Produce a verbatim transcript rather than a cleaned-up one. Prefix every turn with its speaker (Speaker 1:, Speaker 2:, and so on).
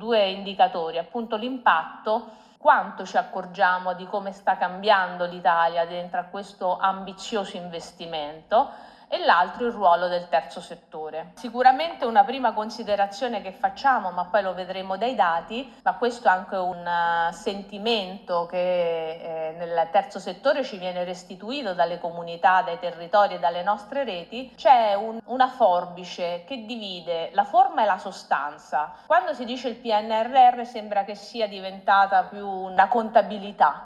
Speaker 1: due indicatori, appunto l'impatto, quanto ci accorgiamo di come sta cambiando l'Italia dentro a questo ambizioso investimento, e l'altro il ruolo del terzo settore. Sicuramente una prima considerazione che facciamo, ma poi lo vedremo dai dati, ma questo è anche un uh, sentimento che eh, nel terzo settore ci viene restituito dalle comunità, dai territori e dalle nostre reti, c'è un, una forbice che divide la forma e la sostanza. Quando si dice il P N R R sembra che sia diventata più una contabilità.